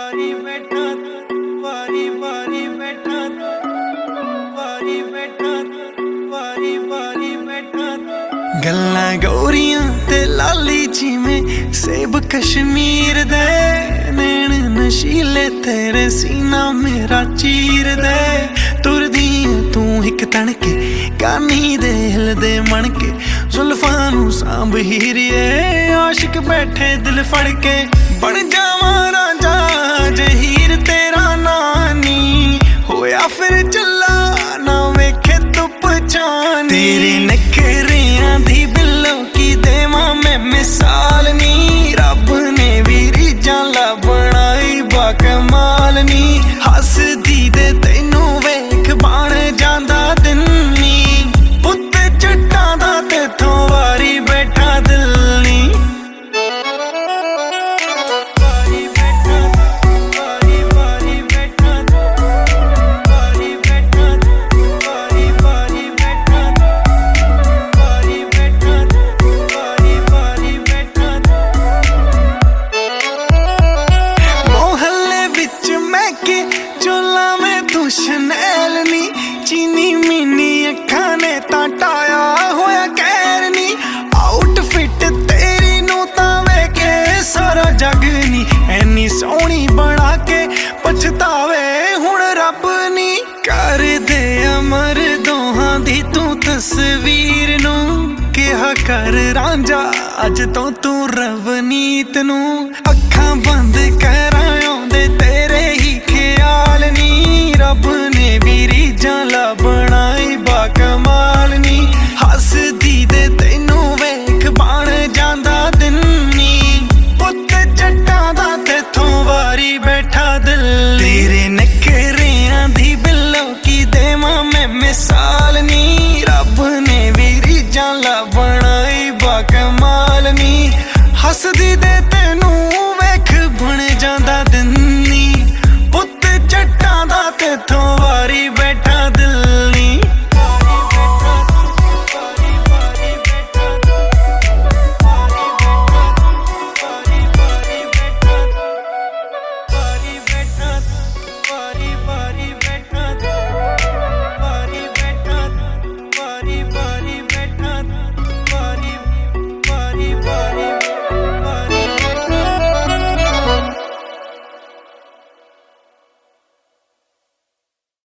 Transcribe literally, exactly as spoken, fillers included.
ਵਾਰੀ ਬੈਠਾ ਵਾਰੀ ਵਾਰੀ ਬੈਠਾ ਵਾਰੀ ਬੈਠਾ ਵਾਰੀ ਵਾਰੀ ਬੈਠਾ ਗੱਲਾਂ ਗੋਰੀਆਂ ਤੇ ਲਾਲੀ ਜਿਵੇਂ ਸੇਬ ਕਸ਼ਮੀਰ ਦੇ ਨੈਣ ਨਸ਼ੀਲੇ ਤੇਰੇ ਸੀਨਾ ਮੇਰਾ ਚੀਰ ਦੇ ਤੁਰਦੀ ਤੂੰ ਇੱਕ ਤਣਕੇ ਕਾਨੀ ਦੇ ਹਿਲਦੇ ਮਣ ਕੇ ਜ਼ੁਲਫਾਂ ਨੂੰ ਸਾਂਭ ਹੀਰੀਏ ਆਸ਼ਿਕ ਬੈਠੇ ਦਿਲ ਫੜ ਕੇ ਬਣ ਜਾਵਾਂ ਰਾਂਝਾ ਜੇ ਹੀਰ ਤੇਰਾ ਨਾਨੀ ਹੋਇਆ ਫਿਰ ਚੱਲਾ ਨਾ ਵੇਖੇ ਧੁੱਪ ਛਾਨੀ ਤੇਰੇ ਨਖਰਿਆਂ ਦੀ ਬਿੱਲੋ ਕੀ ਦੇਵਾਂ ਮੈਂ ਮਿਸਾਲ ਨੀ ਰੱਬ ਨੇ ਵੀ ਰੀਝਾਂ ਲਾ ਬਣਾਈ ਬਾ ਕਮਾਲ ਨੀ ਹੱਸਦੀ ਦੇ ਤੈਨੂੰ ਵੇਖ ਬਣ ਜਾਂਦਾ ਦਿਨ ਨੀ ਪੁੱਤ ਜੱਟਾਂ ਦਾ ਤੇਥੋਂ ਵਾਰੀ ਬੈਠਾ ਦਿਲ ਨੀ ਵਾਰੀ ਬੈਠਾ ਵਾਰੀ ਵਾਰੀ ਬੈਠਾ ਵਾਰੀ ਬੈਠਾ ਵਾਰੀ ਵਾਰੀ ਬੈਠਾ ਵਾਰੀ ਬੈਠਾ ਵਾਰੀ ਵਾਰੀ ਬੈਠਾ ਮੁਹੱਲੇ ਵਿੱਚ ਮੈਂ ਕਿ ਚੋਲਾ ਮੈਂ ਤੂੰ ਸ਼ਨੈਲ ਨੀ ਚੀਨੀ ਮੀਨੀ ਅੱਖਾਂ ਨੇ ਤਾਂ ਟਾਇਆ ਹੋਇਆ ਕਹਿਰ ਨੀ ਆਊਟਫਿੱਟ ਤੇਰੀ ਨੂੰ ਤਾਂ ਵੇਖੇ ਸਾਰਾ ਜੱਗ ਨੀ ਐਨੀ ਸੋਹਣੀ ਬਣਾ ਕੇ ਪਛਤਾਵੇ ਹੁਣ ਰੱਬ ਨੀ ਕਰਦੇ ਅਮਰ ਦੋਹਾਂ ਦੀ ਤੂੰ ਤਸਵੀਰ ਨੂੰ ਕਿਹਾ ਕਰ ਰਾਂਝਾ ਅੱਜ ਤੋਂ ਤੂੰ ਰਵਨੀਤ ਨੂੰ ਅੱਖਾਂ ਬੰਦ ਕਰਾਂ ਆਉਂਦੇ ਤੇਰੇ ਹੀ ਖਿਆਲ ਨੀ ਰੱਬ ਨੇ ਵੀ ਰੀਝਾਂ ਲਾ ਬਣਾਈ ਬਾ ਕਮਾਲ ਨੀ ਹੱਸਦੀ ਦੇ ਤੈਨੂੰ ਵੇਖ ਬਣ ਜਾਂਦਾ ਦਿਨ ਨੀ ਪੁੱਤ ਜੱਟਾਂ ਦਾ ਤੇਥੋਂ ਵਾਰੀ ਬੈਠਾ ਦਿਲ ਤੇਰੇ ਨਖਰਿਆਂ ਦੀ ਬਿੱਲੋ ਕੀ ਦੇਵਾਂ ਮੈਂ ਮਿਸਾਲ ਨੀ ਰੱਬ ਨੇ ਵੀ ਰੀਝਾਂ ਲਾ ਬਣਾਈ ਬਾ ਕਮਾਲ ਨੀ ਹੱਸਦੀ ਦੇ ਤੈਨੂੰ ਵੇਖ ਬਣ ਜਾਂਦਾ